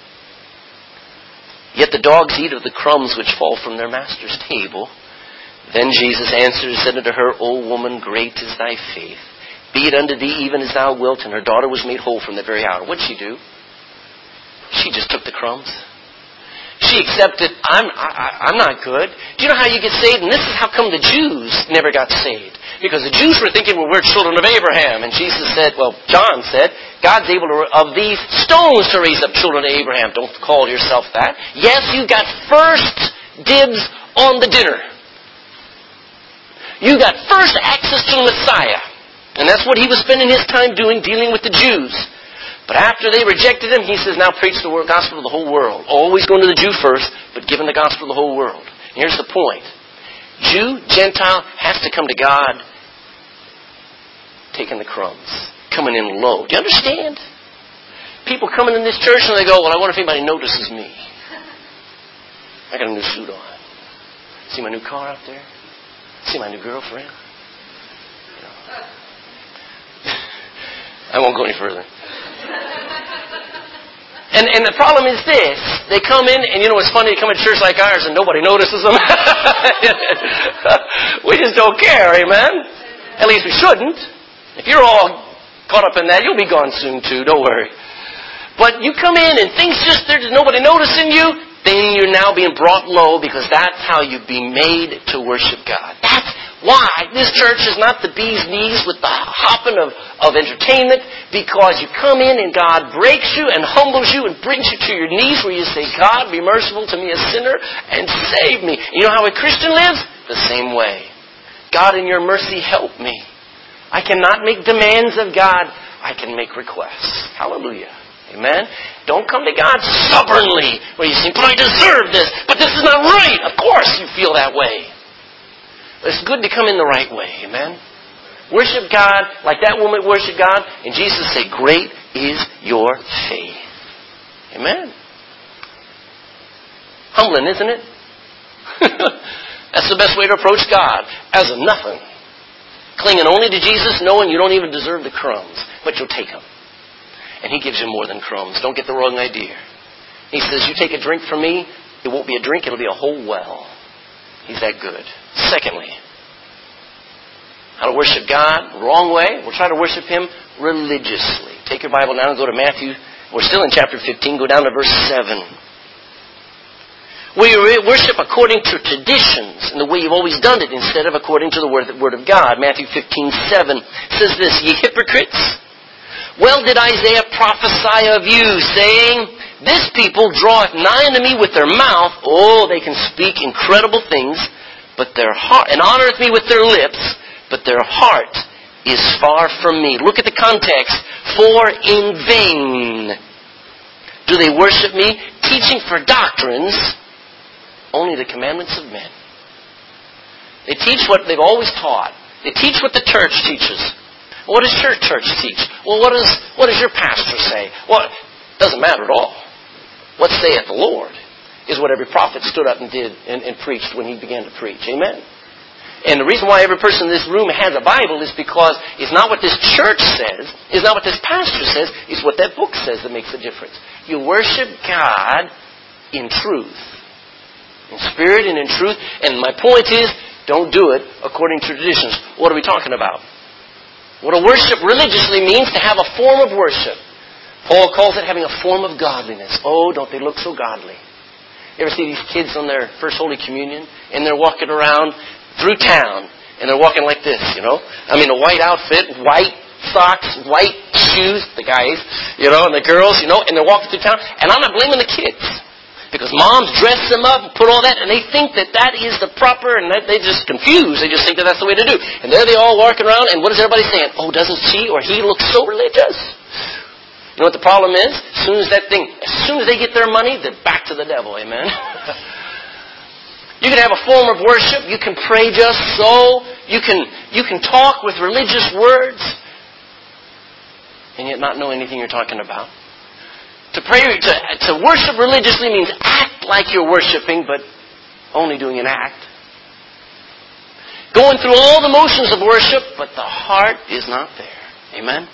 Yet the dogs eat of the crumbs which fall from their master's table. Then Jesus answered and said unto her, O woman, great is thy faith. Be it unto thee even as thou wilt. And her daughter was made whole from the very hour. What'd she do? She just took the crumbs. She accepted, I'm not good. Do you know how you get saved? And this is how come the Jews never got saved. Because the Jews were thinking, well, we're children of Abraham. And Jesus said, well, John said, God's able to, of these stones to raise up children of Abraham. Don't call yourself that. Yes, you got first dibs on the dinner. You got first access to the Messiah. And that's what he was spending his time doing, dealing with the Jews. But after they rejected him, he says, now preach the gospel to the whole world. Always going to the Jew first, but giving the gospel to the whole world. And here's the point. Jew, Gentile, has to come to God taking the crumbs. Coming in low. Do you understand? People coming in this church and they go, well, I wonder if anybody notices me. I got a new suit on. See my new car out there? See my new girlfriend? I won't go any further. And the problem is this. They come in, and you know what's funny? They come to church like ours, and nobody notices them. We just don't care, amen? At least we shouldn't. If you're all caught up in that, you'll be gone soon too, don't worry. But you come in, and things just, there's nobody noticing you, then you're now being brought low, because that's how you be made to worship God. That's why this church is not the bee's knees with the hopping of entertainment, because you come in and God breaks you and humbles you and brings you to your knees where you say, God, be merciful to me, a sinner, and save me. And you know how a Christian lives? The same way. God, in your mercy, help me. I cannot make demands of God. I can make requests. Hallelujah. Amen? Don't come to God stubbornly where you say, but I deserve this, but this is not right. Of course you feel that way. But it's good to come in the right way. Amen? Worship God like that woman worshiped God, and Jesus said, great is your faith. Amen? Humbling, isn't it? That's the best way to approach God, as a nothing. Clinging only to Jesus, knowing you don't even deserve the crumbs, but you'll take them. And He gives you more than crumbs. Don't get the wrong idea. He says, you take a drink from me, it won't be a drink, it'll be a whole well. He's that good. Secondly, how to worship God, wrong way. We'll try to worship Him religiously. Take your Bible now and go to Matthew. We're still in chapter 15. Go down to verse 7. We worship according to traditions and the way you've always done it instead of according to the Word of God. Matthew 15:7 says this, ye hypocrites, well did Isaiah prophesy of you, saying, this people draweth nigh unto me with their mouth. Oh, they can speak incredible things, but their heart, and honoreth me with their lips, but their heart is far from me. Look at the context. For in vain do they worship me, teaching for doctrines only the commandments of men. They teach what they've always taught. They teach what the church teaches. What does your church teach? Well, what does your pastor say? Well, it doesn't matter at all. What saith the Lord is what every prophet stood up and did and preached when he began to preach. Amen? And the reason why every person in this room has a Bible is because it's not what this church says, it's not what this pastor says, it's what that book says that makes the difference. You worship God in truth. In spirit and in truth. And my point is, don't do it according to traditions. What are we talking about? What a worship religiously means to have a form of worship. Paul calls it having a form of godliness. Oh, don't they look so godly? You ever see these kids on their first Holy Communion? And they're walking around through town. And they're walking like this, you know. I mean, a white outfit, white socks, white shoes, the guys, you know, and the girls, you know. And they're walking through town. And I'm not blaming the kids. Because moms dress them up and put all that, and they think that that is the proper, and that they just confused. They just think that that's the way to do. And there they all walking around, and what is everybody saying? Oh, doesn't she or he look so religious? You know what the problem is? As soon as they get their money, they're back to the devil. Amen? You can have a form of worship. You can pray just so. You can talk with religious words, and yet not know anything you're talking about. To pray, to worship religiously means act like you're worshiping, but only doing an act. Going through all the motions of worship, but the heart is not there. Amen?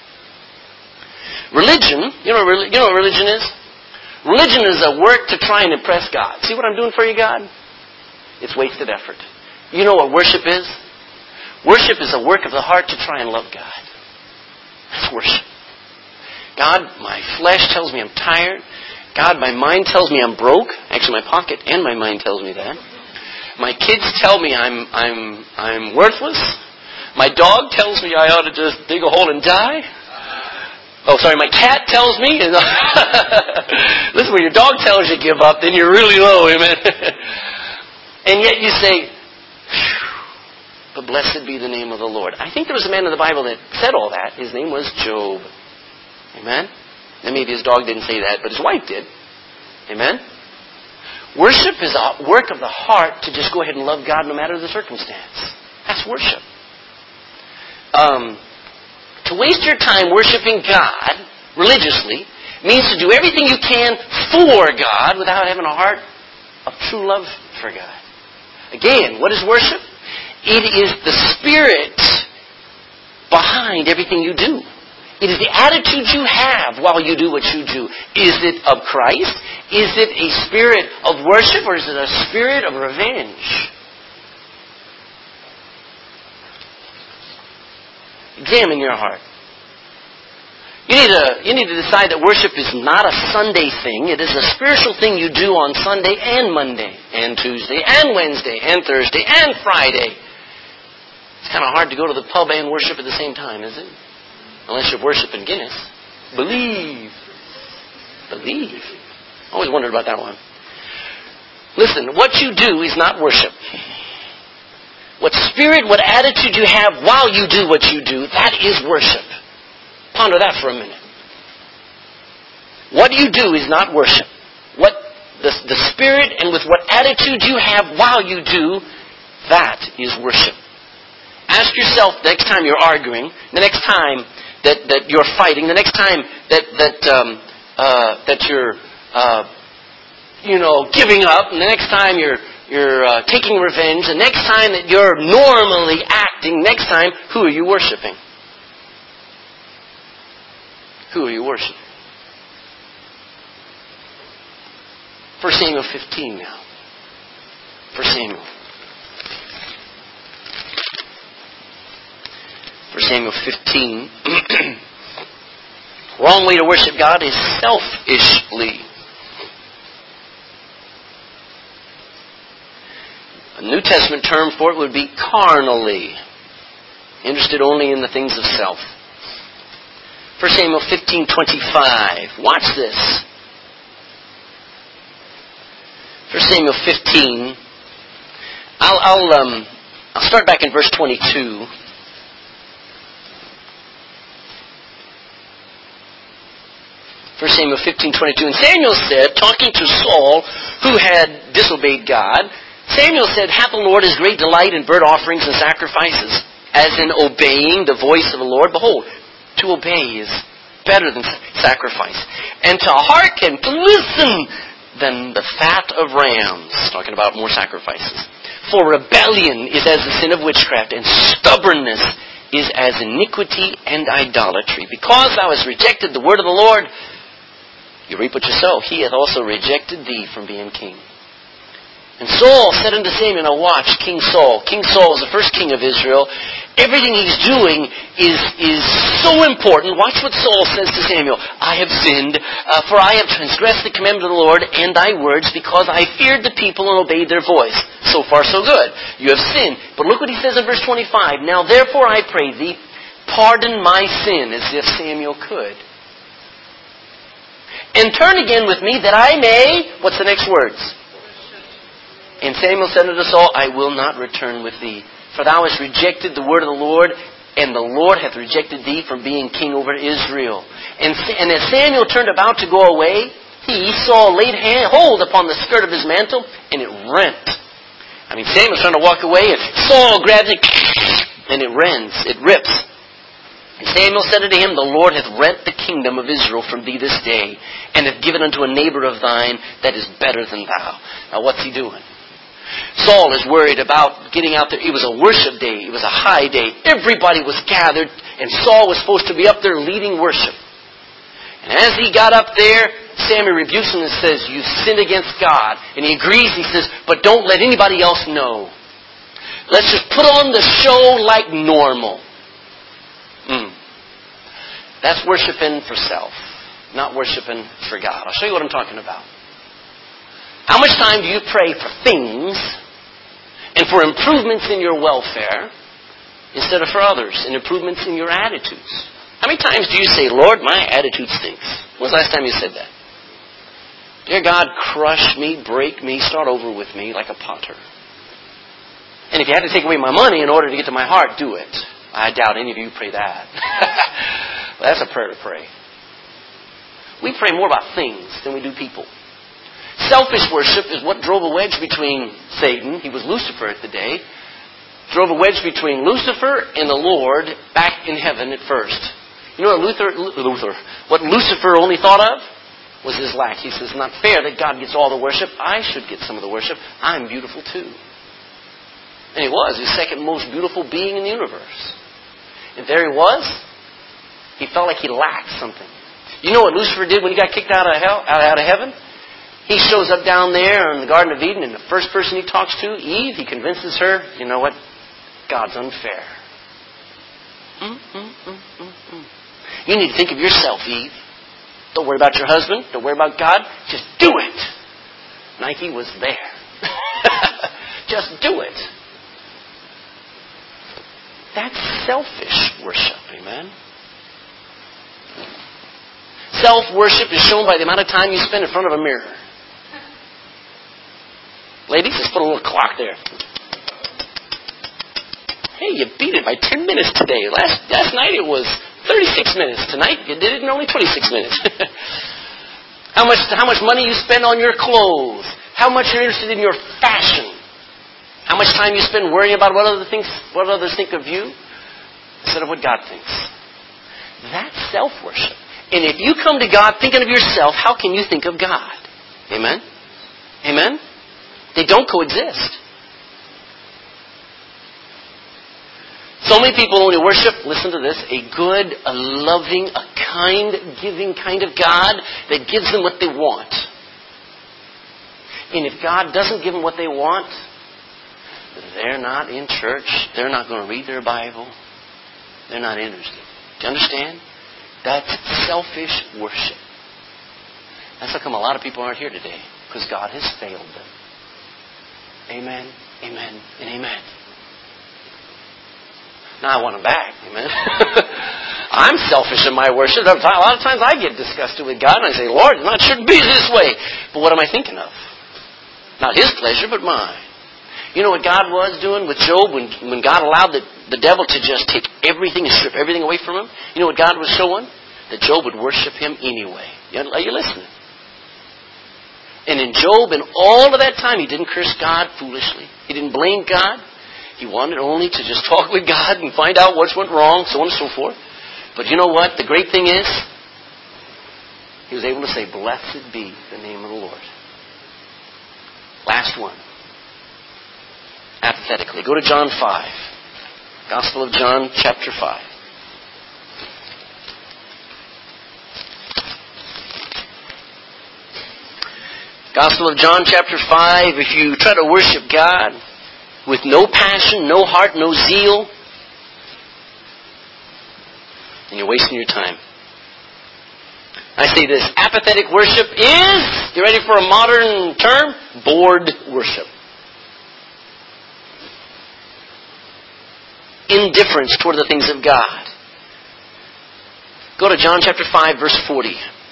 Religion, you know what religion is? Religion is a work to try and impress God. See what I'm doing for you, God? It's wasted effort. You know what worship is? Worship is a work of the heart to try and love God. That's worship. God, my flesh tells me I'm tired. God, my mind tells me I'm broke. Actually, my pocket and my mind tells me that. My kids tell me I'm worthless. My dog tells me I ought to just dig a hole and die. Oh, sorry, my cat tells me. Listen, when your dog tells you to give up, then you're really low, amen? And yet you say, but blessed be the name of the Lord. I think there was a man in the Bible that said all that. His name was Job. Amen? And maybe his dog didn't say that, but his wife did. Amen? Worship is a work of the heart to just go ahead and love God no matter the circumstance. That's worship. To waste your time worshiping God religiously means to do everything you can for God without having a heart of true love for God. Again, what is worship? It is the spirit behind everything you do. It is the attitude you have while you do what you do. Is it of Christ? Is it a spirit of worship, or is it a spirit of revenge? Examine your heart. You need to decide that worship is not a Sunday thing. It is a spiritual thing you do on Sunday and Monday and Tuesday and Wednesday and Thursday and Friday. It's kind of hard to go to the pub and worship at the same time, is it? Unless you're worshiping Guinness. Believe. Always wondered about that one. Listen, what you do is not worship. What spirit, what attitude you have while you do what you do, that is worship. Ponder that for a minute. What you do is not worship. What the spirit and with what attitude you have while you do, that is worship. Ask yourself the next time you're arguing, the next time that you're fighting, the next time that you're giving up, and the next time you're taking revenge, the next time that you're normally acting, next time, who are you worshiping? Who are you worshiping? 1 Samuel 15 now. 1 Samuel. 1 Samuel 15. Wrong way to worship God is selfishly. A New Testament term for it would be carnally. Interested only in the things of self. 1 Samuel 15:25. Watch this. 1 Samuel 15. I'll start back in verse 22. First Samuel 15:22. And Samuel said, talking to Saul, who had disobeyed God, Samuel said, hath the Lord his great delight in burnt offerings and sacrifices, as in obeying the voice of the Lord? Behold, to obey is better than sacrifice, and to hearken, to listen, than the fat of rams. Talking about more sacrifices. For rebellion is as the sin of witchcraft, and stubbornness is as iniquity and idolatry. Because thou hast rejected the word of the Lord, you reap what you sow. He hath also rejected thee from being king. And Saul said unto Samuel, now watch, King Saul. King Saul is the first king of Israel. Everything he's doing is so important. Watch what Saul says to Samuel. I have sinned, for I have transgressed the commandment of the Lord and thy words, because I feared the people and obeyed their voice. So far so good. You have sinned. But look what he says in verse 25. Now therefore I pray thee, pardon my sin, as if Samuel could. And turn again with me, that I may, what's the next words? And Samuel said unto Saul, I will not return with thee, for thou hast rejected the word of the Lord, and the Lord hath rejected thee from being king over Israel. And as Samuel turned about to go away, Saul laid hold upon the skirt of his mantle, and it rent. Samuel's trying to walk away, and Saul grabs it, and it rends, it rips. And Samuel said unto him, the Lord hath rent the kingdom of Israel from thee this day, and hath given unto a neighbor of thine that is better than thou. Now what's he doing? Saul is worried about getting out there. It was a worship day. It was a high day. Everybody was gathered, and Saul was supposed to be up there leading worship. And as he got up there, Samuel rebukes him and says, you sinned against God. And he agrees. He says, but don't let anybody else know. Let's just put on the show like normal. That's worshiping for self, not worshiping for God. I'll show you what I'm talking about. How much time do you pray for things and for improvements in your welfare instead of for others and improvements in your attitudes? How many times do you say, Lord, my attitude stinks? When's the last time you said that? Dear God, crush me, break me, start over with me like a potter. And if you have to take away my money in order to get to my heart, do it. I doubt any of you pray that. Well, that's a prayer to pray. We pray more about things than we do people. Selfish worship is what drove a wedge between Satan, he was Lucifer at the day, drove a wedge between Lucifer and the Lord back in heaven at first. You know what Lucifer only thought of? Was his lack. He says, not fair that God gets all the worship. I should get some of the worship. I'm beautiful too. And he was the second most beautiful being in the universe. And there he was. He felt like he lacked something. You know what Lucifer did when he got kicked out of hell, out of heaven? He shows up down there in the Garden of Eden, and the first person he talks to, Eve, he convinces her, you know what? God's unfair. You need to think of yourself, Eve. Don't worry about your husband. Don't worry about God. Just do it. Nike was there. Just do it. That's selfish worship, amen? Self-worship is shown by the amount of time you spend in front of a mirror. Ladies, let's put a little clock there. Hey, you beat it by 10 minutes today. Last night it was 36 minutes. Tonight you did it in only 26 minutes. How much money you spend on your clothes. How much you're interested in your fashion. How much time you spend worrying about what others think of you instead of what God thinks. That's self-worship. And if you come to God thinking of yourself, how can you think of God? Amen? Amen? They don't coexist. So many people only worship, listen to this, a good, a loving, a kind, giving kind of God that gives them what they want. And if God doesn't give them what they want, they're not in church. They're not going to read their Bible. They're not interested. Do you understand? That's selfish worship. That's how come a lot of people aren't here today. Because God has failed them. Amen, amen, and amen. Now I want them back, amen. I'm selfish in my worship. A lot of times I get disgusted with God and I say, Lord, it shouldn't be this way. But what am I thinking of? Not His pleasure, but mine. You know what God was doing with Job when God allowed the devil to just take everything and strip everything away from him? You know what God was showing? That Job would worship Him anyway. Are you listening? And in Job, in all of that time, he didn't curse God foolishly. He didn't blame God. He wanted only to just talk with God and find out what went wrong, so on and so forth. But you know what? The great thing is, he was able to say, blessed be the name of the Lord. Last one. Apathetically. Go to John 5. Gospel of John, chapter 5. Gospel of John, chapter 5. If you try to worship God with no passion, no heart, no zeal, then you're wasting your time. I say this, apathetic worship is, you ready for a modern term? Bored worship. Indifference toward the things of God. Go to John chapter 5, verse 40.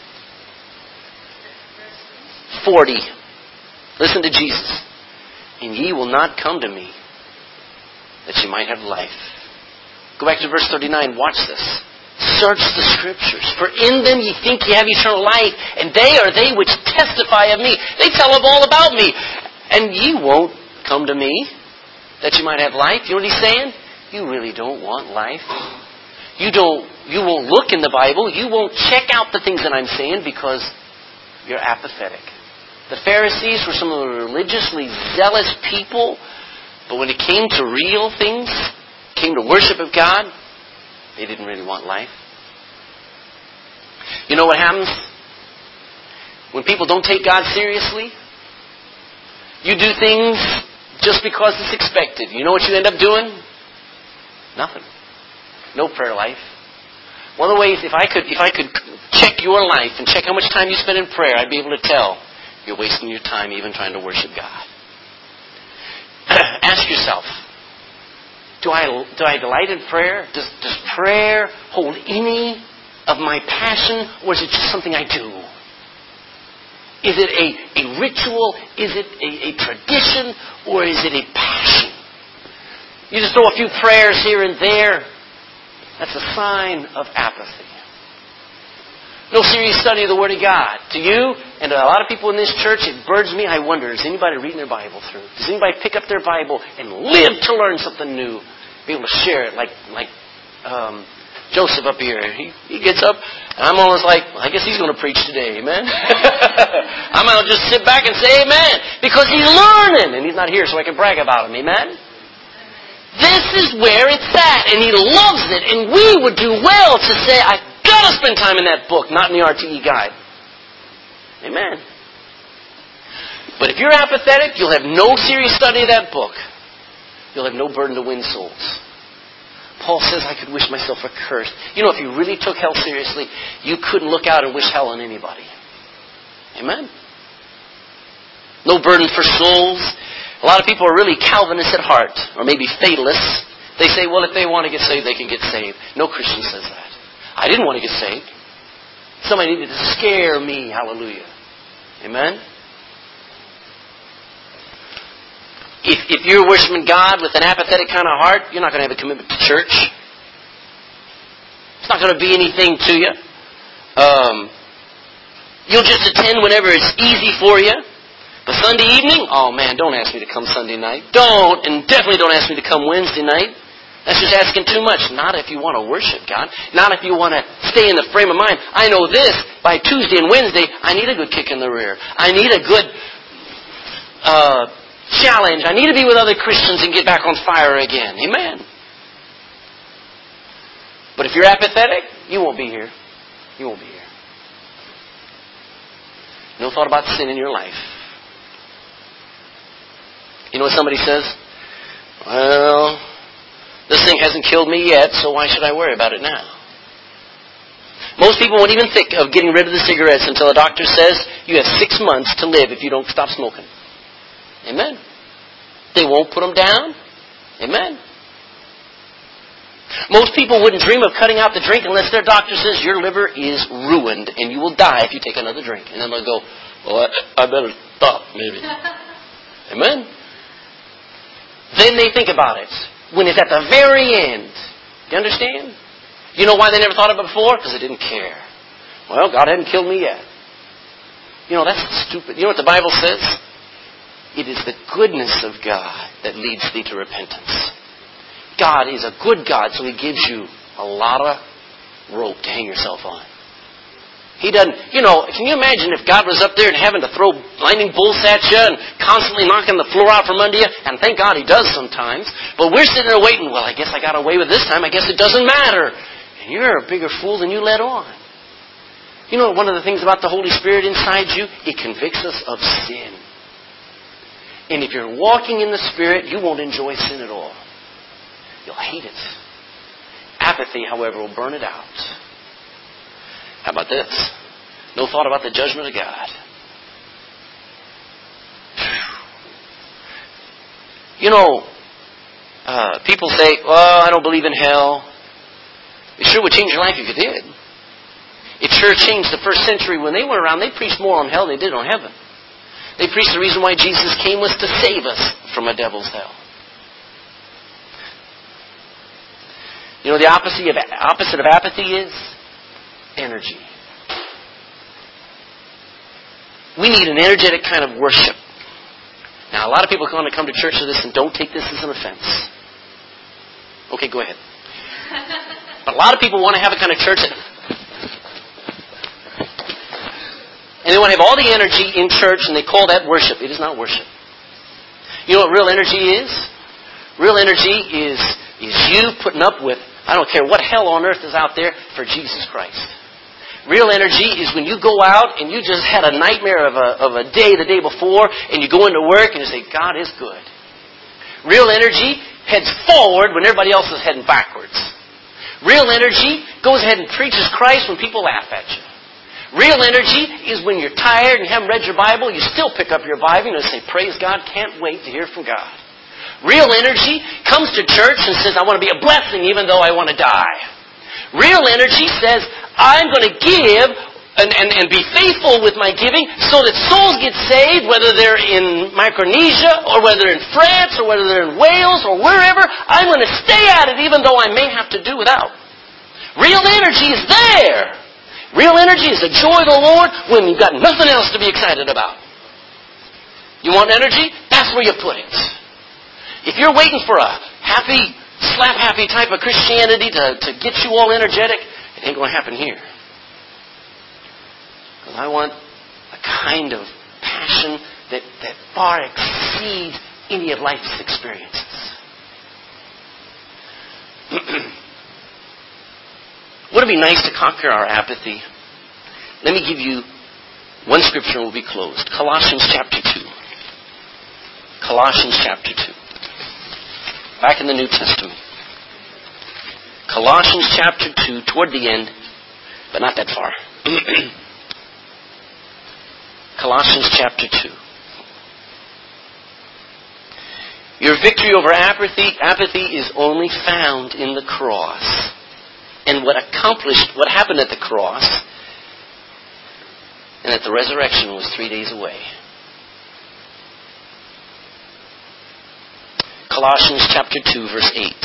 40. Listen to Jesus. And ye will not come to me, that ye might have life. Go back to verse 39. Watch this. Search the Scriptures, for in them ye think ye have eternal life, and they are they which testify of me. They tell of all about me. And ye won't come to me, that you might have life. You know what he's saying? You really don't want life. You won't look in the Bible. You won't check out the things that I'm saying because you're apathetic. The Pharisees were some of the religiously zealous people, but when it came to real things, came to worship of God, they didn't really want life. You know what happens? When people don't take God seriously, you do things just because it's expected. You know what you end up doing? Nothing. No prayer life. One of the ways, if I could check your life and check how much time you spend in prayer, I'd be able to tell you're wasting your time even trying to worship God. Ask yourself, do I delight in prayer? Does prayer hold any of my passion, or is it just something I do? Is it a ritual? Is it a tradition? Or is it a passion? You just throw a few prayers here and there. That's a sign of apathy. No serious study of the Word of God. To you and to a lot of people in this church, it burdens me. I wonder, is anybody reading their Bible through? Does anybody pick up their Bible and live to learn something new? Be able to share it like Joseph up here. He gets up, and I'm almost like, I guess he's going to preach today, amen? I'm going to just sit back and say amen, because he's learning, and he's not here so I can brag about him, amen? This is where it's at, and he loves it, and we would do well to say, I've got to spend time in that book, not in the RTE guide. Amen. But if you're apathetic, you'll have no serious study of that book. You'll have no burden to win souls. Paul says, I could wish myself accursed. You know, if you really took hell seriously, you couldn't look out and wish hell on anybody. Amen? No burden for souls. A lot of people are really Calvinists at heart, or maybe fatalists. They say, well, if they want to get saved, they can get saved. No Christian says that. I didn't want to get saved. Somebody needed to scare me. Hallelujah. Amen? If you're worshiping God with an apathetic kind of heart, you're not going to have a commitment to church. It's not going to be anything to you. You'll just attend whenever it's easy for you. But Sunday evening, oh man, don't ask me to come Sunday night. Don't, and definitely don't ask me to come Wednesday night. That's just asking too much. Not if you want to worship God. Not if you want to stay in the frame of mind. I know this, by Tuesday and Wednesday, I need a good kick in the rear. I need a good challenge. I need to be with other Christians and get back on fire again. Amen. But if you're apathetic, you won't be here. You won't be here. No thought about sin in your life. You know what somebody says? Well, this thing hasn't killed me yet, so why should I worry about it now? Most people won't even think of getting rid of the cigarettes until a doctor says you have 6 months to live if you don't stop smoking. Amen. They won't put them down. Amen. Most people wouldn't dream of cutting out the drink unless their doctor says your liver is ruined and you will die if you take another drink. And then they'll go, well, I better stop, maybe. Amen. Then they think about it. When it's at the very end. You understand? You know why they never thought of it before? Because they didn't care. Well, God hadn't killed me yet. You know, that's stupid. You know what the Bible says? It is the goodness of God that leads thee to repentance. God is a good God, so He gives you a lot of rope to hang yourself on. He doesn't, can you imagine if God was up there and having to throw lightning bolts at you and constantly knocking the floor out from under you? And thank God He does sometimes. But we're sitting there waiting, well, I guess I got away with this time. I guess it doesn't matter. And you're a bigger fool than you let on. You know, one of the things about the Holy Spirit inside you, it convicts us of sin. And if you're walking in the Spirit, you won't enjoy sin at all. You'll hate it. Apathy, however, will burn it out. How about this? No thought about the judgment of God. You know, people say, well, I don't believe in hell. It sure would change your life if you did. It sure changed the first century. When they went around, they preached more on hell than they did on heaven. They preached the reason why Jesus came was to save us from a devil's hell. You know, the opposite of apathy is energy. We need an energetic kind of worship. Now, a lot of people want to come to church to this, and don't take this as an offense. Okay, go ahead. But a lot of people want to have a kind of church that... And they want to have all the energy in church, and they call that worship. It is not worship. You know what real energy is? Real energy is you putting up with, I don't care what hell on earth is out there, for Jesus Christ. Real energy is when you go out and you just had a nightmare of a day the day before, and you go into work and you say, God is good. Real energy heads forward when everybody else is heading backwards. Real energy goes ahead and preaches Christ when people laugh at you. Real energy is when you're tired and you haven't read your Bible, you still pick up your Bible and say, praise God, can't wait to hear from God. Real energy comes to church and says, I want to be a blessing even though I want to die. Real energy says, I'm going to give and be faithful with my giving so that souls get saved, whether they're in Micronesia or whether they're in France or whether they're in Wales or wherever. I'm going to stay at it even though I may have to do without. Real energy is there. Real energy is the joy of the Lord when you've got nothing else to be excited about. You want energy? That's where you put it. If you're waiting for a happy, slap-happy type of Christianity to get you all energetic, it ain't going to happen here. Because I want a kind of passion that far exceeds any of life's experiences. Would it be nice to conquer our apathy? Let me give you one scripture and we'll be closed. Colossians chapter 2. Colossians chapter 2. Back in the New Testament. Colossians chapter 2, toward the end, but not that far. Colossians chapter 2. Your victory over apathy is only found in the cross. And what happened at the cross and at the resurrection was 3 days away. Colossians chapter 2, verse 8.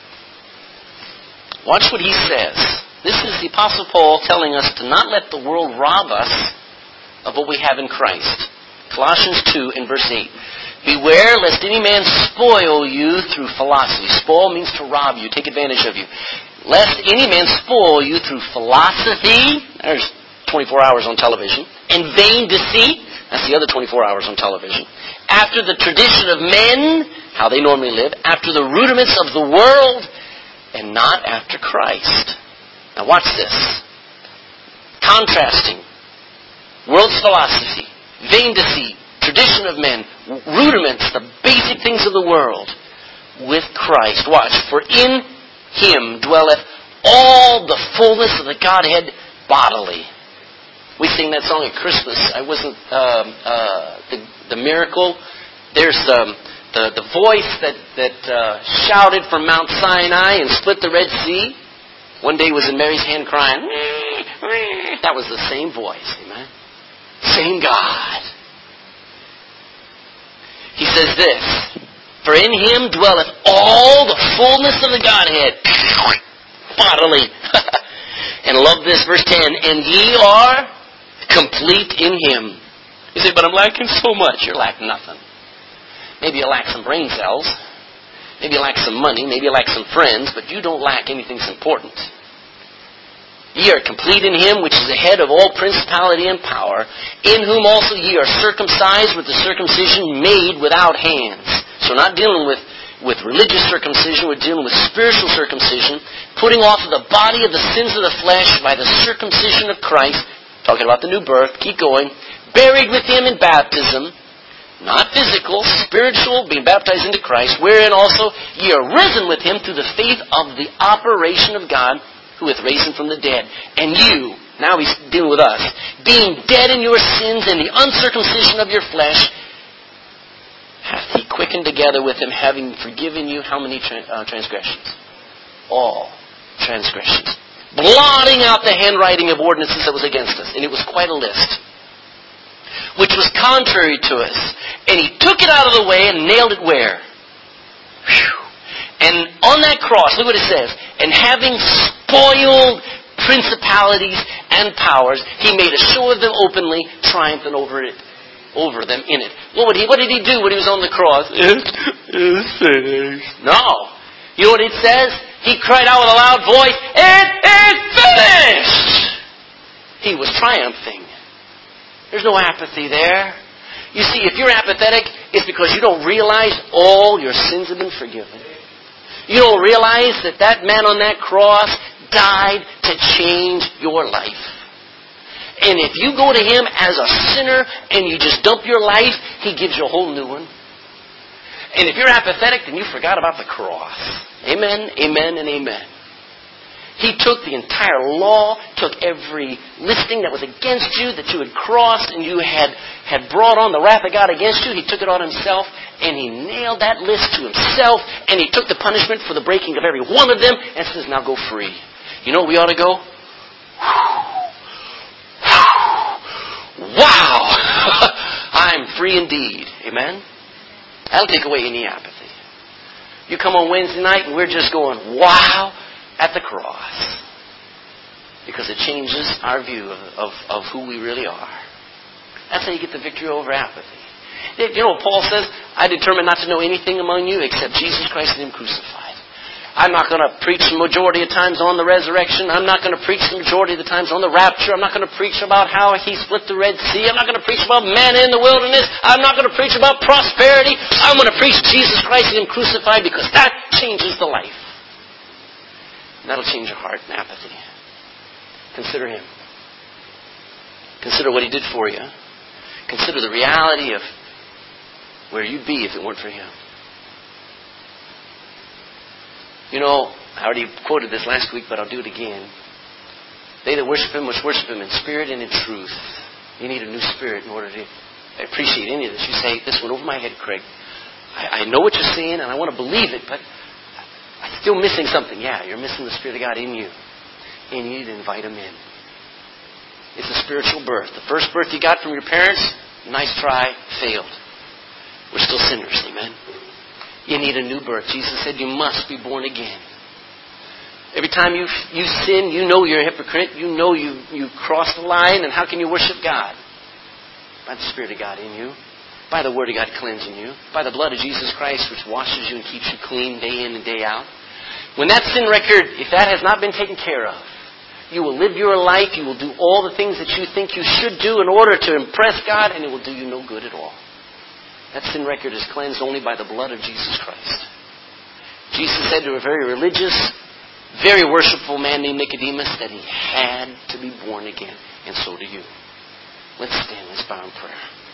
Watch what he says. This is the Apostle Paul telling us to not let the world rob us of what we have in Christ. Colossians 2 and verse 8. Beware lest any man spoil you through philosophy. Spoil means to rob you, take advantage of you. Lest any man spoil you through philosophy. There's 24 hours on television. And vain deceit. That's the other 24 hours on television. After the tradition of men, how they normally live. After the rudiments of the world. And not after Christ. Now watch this. Contrasting. World's philosophy. Vain deceit. Tradition of men. Rudiments. The basic things of the world. With Christ. Watch. For in Him dwelleth all the fullness of the Godhead bodily. We sing that song at Christmas. I wasn't the miracle. There's the voice that shouted from Mount Sinai and split the Red Sea. One day was in Mary's hand crying. That was the same voice. Amen. Same God. He says this. For in Him dwelleth all the fullness of the Godhead bodily. And love this, verse 10. And ye are complete in Him. You say, but I'm lacking so much. You're lacking nothing. Maybe you lack some brain cells. Maybe you lack some money. Maybe you lack some friends. But you don't lack anything that's important. Ye are complete in Him, which is the head of all principality and power, in whom also ye are circumcised with the circumcision made without hands. So we're not dealing with religious circumcision, we're dealing with spiritual circumcision, putting off of the body of the sins of the flesh by the circumcision of Christ, talking about the new birth, keep going, buried with Him in baptism, not physical, spiritual, being baptized into Christ, wherein also ye are risen with Him through the faith of the operation of God, who hath raised Him from the dead. And you, now He's dealing with us, being dead in your sins and the uncircumcision of your flesh, hath He quickened together with Him, having forgiven you how many transgressions? All transgressions. Blotting out the handwriting of ordinances that was against us. And it was quite a list. Which was contrary to us. And He took it out of the way and nailed it where? Whew. And on that cross, look what it says. And having spoiled principalities and powers, He made a show of them openly, triumphing over them in it. What did He do when He was on the cross? It is finished. No. You know what it says? He cried out with a loud voice, it is finished! He was triumphing. There's no apathy there. You see, if you're apathetic, it's because you don't realize all your sins have been forgiven. You don't realize that man on that cross died to change your life. And if you go to Him as a sinner and you just dump your life, He gives you a whole new one. And if you're apathetic, then you forgot about the cross. Amen, amen, and amen. He took the entire law, took every listing that was against you, that you had crossed and you had brought on the wrath of God against you. He took it on Himself and He nailed that list to Himself and He took the punishment for the breaking of every one of them and says, now go free. You know where we ought to go? Wow! I'm free indeed. Amen? That'll take away any apathy. You come on Wednesday night and we're just going, wow, at the cross. Because it changes our view of who we really are. That's how you get the victory over apathy. You know what Paul says? I determined not to know anything among you except Jesus Christ and Him crucified. I'm not going to preach the majority of times on the resurrection. I'm not going to preach the majority of the times on the rapture. I'm not going to preach about how He split the Red Sea. I'm not going to preach about manna in the wilderness. I'm not going to preach about prosperity. I'm going to preach Jesus Christ and Him crucified because that changes the life. And that'll change your heart and apathy. Consider Him. Consider what He did for you. Consider the reality of where you'd be if it weren't for Him. You know, I already quoted this last week, but I'll do it again. They that worship Him must worship Him in spirit and in truth. You need a new spirit in order to appreciate any of this. You say, this went over my head, Craig. I know what you're saying, and I want to believe it, but I'm still missing something. Yeah, you're missing the Spirit of God in you. And you need to invite Him in. It's a spiritual birth. The first birth you got from your parents, nice try, failed. We're still sinners, amen? You need a new birth. Jesus said you must be born again. Every time you sin, you know you're a hypocrite. You know you crossed the line, and how can you worship God? By the Spirit of God in you. By the Word of God cleansing you. By the blood of Jesus Christ, which washes you and keeps you clean day in and day out. When that sin record, if that has not been taken care of, you will live your life, you will do all the things that you think you should do in order to impress God, and it will do you no good at all. That sin record is cleansed only by the blood of Jesus Christ. Jesus said to a very religious, very worshipful man named Nicodemus that he had to be born again. And so do you. Let's stand. Let's bow in prayer.